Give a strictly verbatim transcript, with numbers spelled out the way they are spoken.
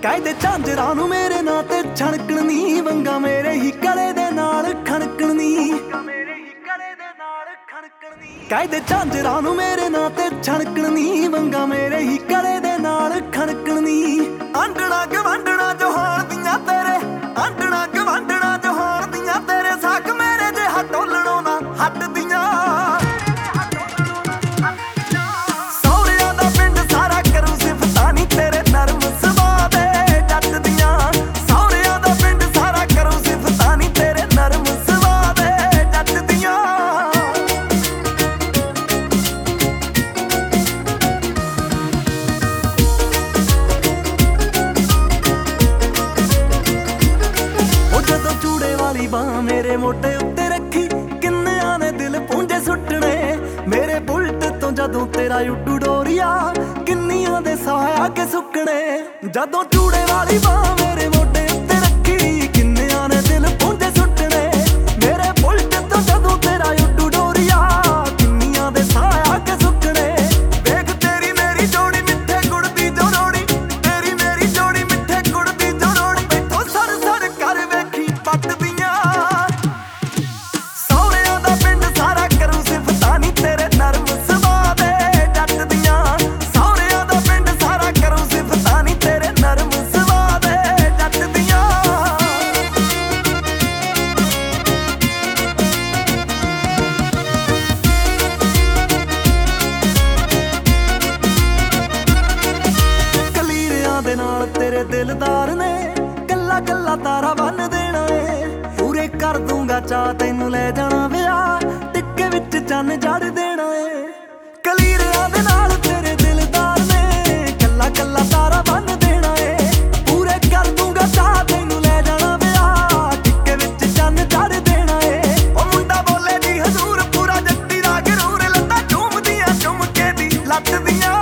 ਕਾਇਦੇ ਝਾਂਜਰਾਂ ਨੂੰ ਮੇਰੇ ਨਾਂ ਤੇ ਛਣਕਣ ਨੀ, ਵੰਗਾ ਮੇਰੇ ਹੀ ਕਲੇ ਦੇ ਨਾਲ ਖਣਕਣ ਨੀ, ਕਾਇਦੇ ਝਾਂਜਰਾਂ ਨੂੰ ਮੇਰੇ ਨਾਂ ਤੇ ਛਣਕਣ ਨੀ, ਵੰਗਾ ਮੇਰੇ ਹੀ ਕਲੇ ਦੇ ਨਾਲ ਖਣਕਣ ਨੀ। ਆਂਡਣਾ ਗਵਾਂਡਣਾ ਜਹਾਨ ਦੀਆਂ ਤੇਰੇ, ਆਂਡਣਾ ਗਵਾਂਡਣਾ ਜਹਾਨ ਦੀਆਂ ਤੇਰੇ, ਸਾਕ ਮੇਰੇ ਜੇ ਹਟੋਲਣੋਂ ਨਾ ਹਟਦੀਆਂ। ਮੇਰੇ ਮੋਢੇ ਉੱਤੇ ਰੱਖੀ ਕਿੰਨਿਆਂ ਨੇ ਦਿਲ ਪੂੰਝੇ ਸੁੱਟਣੇ, ਮੇਰੇ ਬੁਲਟ ਤੋਂ ਜਦੋਂ ਤੇਰਾ ਉੱਡੂ ਡੋਰੀਆ, ਕਿੰਨੀਆਂ ਦੇ ਸਾਹ ਆ ਕੇ ਸੁੱਕਣੇ। ਜਦੋਂ ਚੂੜੇ ਵਾਲੀ ਬਾਹ ਮੇਰੇ ਮੋਢੇ ਉੱਤੇ ਰੱਖੀ ਕਿੰਨਿਆਂ ਨੇ ਦਿਲ ਪੂੰਝੇ ਸੁੱਟਣੇ, ਮੇਰੇ ਬੁਲਟ ਤੋਂ ਜਦੋਂ ਤੇਰਾ ਉੱਡੂ ਡੋਰੀਆ, ਕਿੰਨੀਆਂ ਦੇ ਸਾਹ ਆ ਕੇ ਸੁੱਕਣੇ। ਵੇਖ ਤੇਰੀ ਮੇਰੀ ਜੋੜੀ ਮਿੱਠੇ ਗੁੜ ਦੀ ਜੋੜੀ, ਤੇਰੀ ਮੇਰੀ ਜੋੜੀ ਮਿੱਠੇ ਗੁੜ ਦੀ ਜੋੜੀ, ਇੱਥੋਂ ਸਰ ਸਰ ਕਰ ਵੇਖੀ ਪੱਟਦੀਆਂ। ਨਾਲ ਤੇਰੇ ਦਿਲਦਾਰ ਨੇ ਕੱਲਾ ਕੱਲਾ ਤਾਰਾ ਬੰਨ ਦੇਣਾ ਏ, ਪੂਰੇ ਕਰ ਦੂੰਗਾ ਚਾਹ ਤੈਨੂੰ ਲੈ ਜਾਣਾ ਵਿਆਹ, ਟਿੱਕੇ ਵਿੱਚ ਚੰਨ ਜੜ ਦੇਣਾ ਏ। ਕਲੀਰਿਆਂ ਦੇ ਨਾਲ ਤੇਰੇ ਦਿਲਦਾਰ ਨੇ ਕੱਲਾ ਕੱਲਾ ਤਾਰਾ ਬੰਨ ਦੇਣਾ ਏ, ਪੂਰੇ ਕਰ ਦੂੰਗਾ ਚਾਹ ਤੈਨੂੰ ਲੈ ਜਾਣਾ ਵਿਆਹ, ਟਿੱਕੇ ਵਿੱਚ ਚੰਨ ਜੜ ਦੇਣਾ ਏ। ਉਹ ਮੁੰਡਾ ਬੋਲੇ ਜੀ ਹਜ਼ੂਰ ਪੂਰਾ ਜੱਟੀ ਦਾ ਗਰੂਰ, ਲੱਤਾਂ ਝੂਮਦੀਆਂ ਝੁਮਕੇ ਦੀ ਲੱਤ ਦੀਆਂ।